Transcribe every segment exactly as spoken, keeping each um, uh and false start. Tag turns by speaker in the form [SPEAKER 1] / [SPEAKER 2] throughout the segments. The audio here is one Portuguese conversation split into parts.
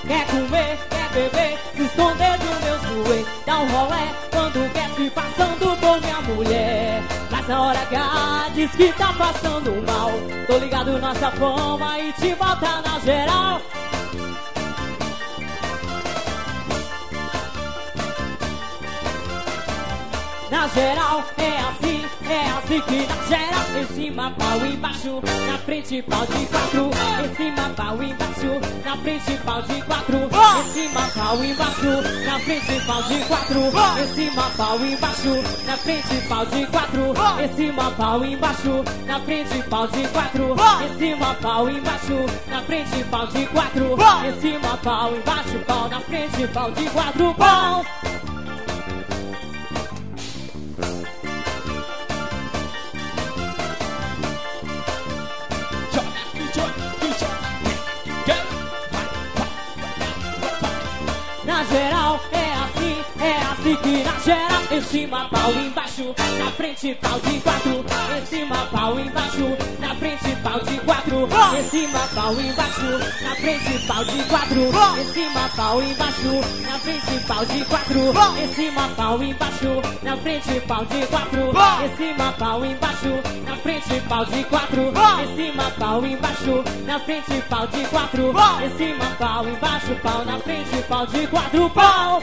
[SPEAKER 1] Quer comer, quer beber, se esconder do meu suê. Dá um rolé quando quer se passando por minha mulher. Mas na hora H diz que tá passando mal. Tô ligado nossa fama e te bota na geral. Na geral é assim, é assim que na geral. Em cima pau, embaixo, na frente pau de quatro. Em cima pau, embaixo, na frente pau de quatro. Em cima pau, embaixo, na frente pau de quatro. Em cima pau, embaixo, na frente pau de quatro. Em cima pau, embaixo, na frente pau de quatro. Em cima pau, embaixo, na frente pau de quatro. Em cima pau, embaixo, pau na frente pau de quatro. Pau. Na geral é assim, é assim que na geral. Em cima pau, embaixo, na frente pau de quatro. Em cima pau, embaixo, na frente pau de quatro. Em cima pau, embaixo, na frente pau de quatro. Em cima pau, embaixo, na frente pau de quatro. Em cima pau, embaixo, na frente pau de quatro. Em cima pau, embaixo, na frente pau de quatro. Em cima pau, embaixo, na frente pau de quatro. Em cima pau, embaixo, pau na frente pau de quatro. Pau.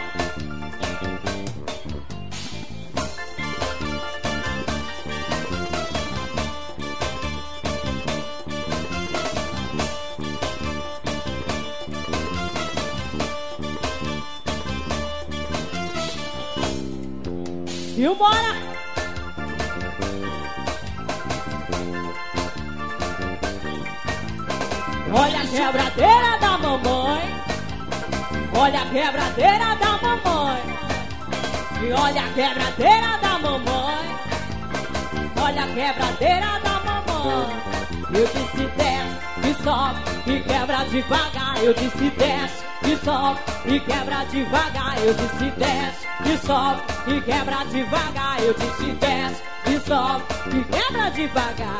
[SPEAKER 1] Simbora! Olha a quebradeira da mamãe. Olha a quebradeira da mamãe. E olha a quebradeira da mamãe. Olha a quebradeira da mamãe. Eu disse desce e sobe e quebra devagar. Eu disse desce e sobe e quebra devagar. Eu disse desce e sobe e quebra devagar. Eu disse desce e sobe e quebra devagar.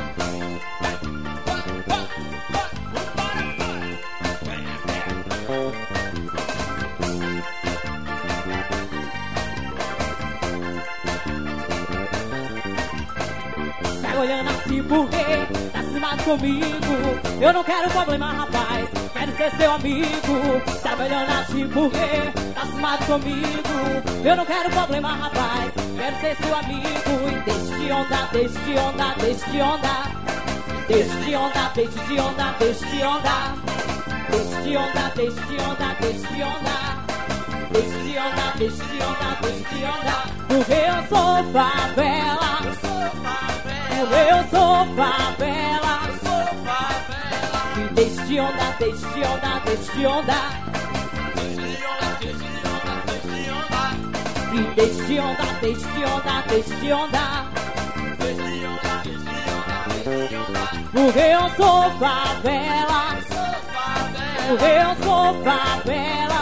[SPEAKER 1] Tá olhando assim por quê? Tá cismado comigo. Eu não quero problema, rapaz. Quero ser seu amigo. Tá me olhando assim por quê? Tá cismado comigo. Eu não quero problema, rapaz. Quero ser seu amigo. E deixe de onda, deixe de onda, deixe de onda. Deixe de onda, deixe de onda, deixe de onda. Deixe de onda, deixe de onda, deixe de onda. Deixe de onda, deixe de onda, deixe de onda. Porque eu sou favela. Eu sou favela. Porque eu sou favela. Eu sou favela. E deixe de onda, deixe de onda, deixe de onda. Deixe de onda, deixe de onda, deixe de onda. E deixe de onda, deixe de onda, deixe de onda. Deixe de onda, deixe de onda, deixe de onda. Porque eu sou favela. Eu sou favela. Porque eu sou favela.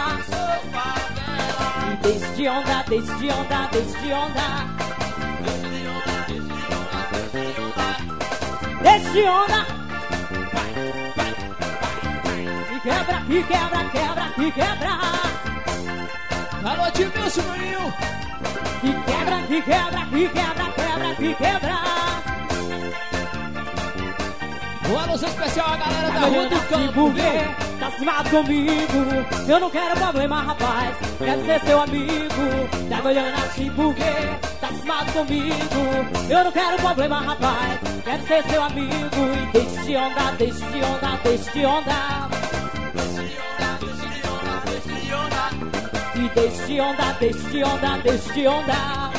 [SPEAKER 1] Deixe de onda, deixe de onda, deixe de onda. Deixe de onda, deixe de onda, deixe de onda. Deixe de onda. Vai, vai, vai, vai. E quebra, e quebra, quebra, e quebra.
[SPEAKER 2] Alô, Edmilson, Maninho.
[SPEAKER 1] E quebra, e quebra, e quebra, quebra, e quebra.
[SPEAKER 2] Um alô especial a galera da Rua do Campo, viu?
[SPEAKER 1] Tá cismado comigo. Eu não quero problema, rapaz. Quero ser seu amigo. Tá me olhando assim por quê? Tá cismado comigo. Eu não quero problema, rapaz. Quero ser seu amigo. E deixe de onda, deixe de onda, deixe de onda. E deixe de onda, deixe de onda, deixe de onda.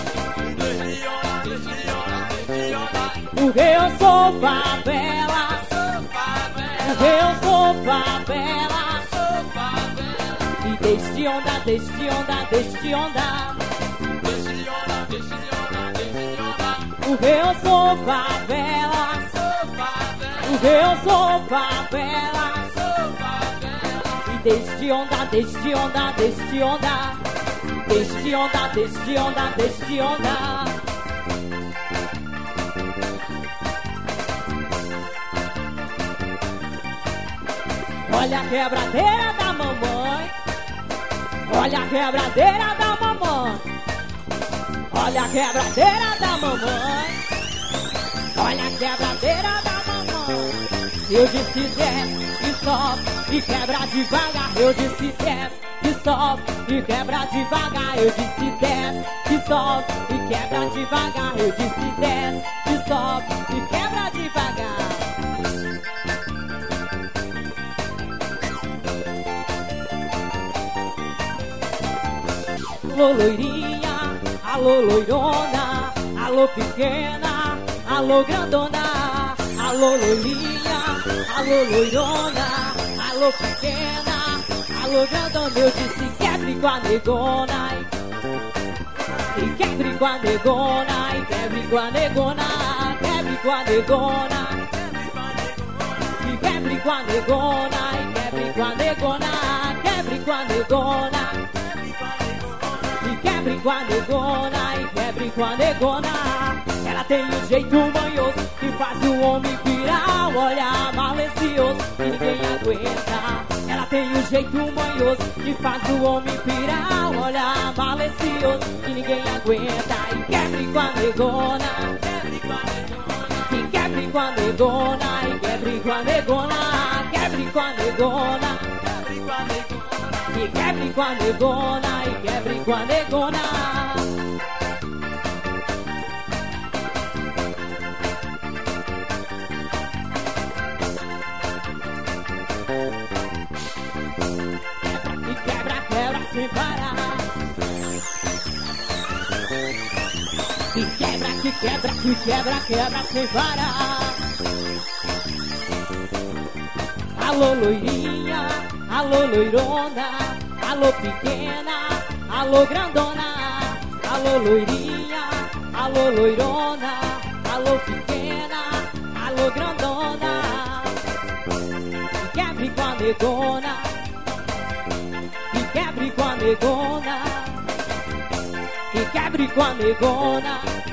[SPEAKER 1] Porque eu sou favela. Porque eu sou favela. E deixe de onda, deixe de onda, deixe de onda. Porque eu sou favela. Porque eu sou favela. E deixe de onda, deixe de onda, deixe de onda. Deixe de onda, deixe de onda, deixe de onda. Olha a quebradeira da mamãe. Olha a quebradeira da mamãe. Olha a quebradeira da mamãe. Olha a quebradeira da mamãe. Eu disse desce e sobe e quebra devagar. Eu disse desce e sobe e quebra devagar. Eu disse desce e sobe e quebra devagar. Eu disse desce e sobe e quebra devagar. Alô loirinha, alô loirona, alô pequena, alô grandona. Alô loirinha, alô loirona, alô pequena, alô grandona. Eu disse quebre com a negona. E quebre com a negona, e quebre com a negona, quebre com a negona. E quebre com a negona, e quebre com a negona, quebre com a negona. E quebre com a negona, e quebre com a negona. Ela tem um jeito manhoso que faz o homem virar um olhar malicioso que ninguém aguenta. Ela tem um jeito manhoso que faz o homem virar um olhar malicioso que ninguém aguenta. E quebre com a negona, e quebre com a negona, e quebre com a negona, quebre com a negona. E quebre com a negona, e quebre com a negona. E quebra, quebra sem parar. E quebra, que quebra, que quebra, quebra sem parar. Alô loirinha, alô loirona, alô pequena, alô grandona. Alô loirinha, alô loirona, alô pequena, alô grandona. E quebre com a negona, e quebre com a negona, e quebre com a negona.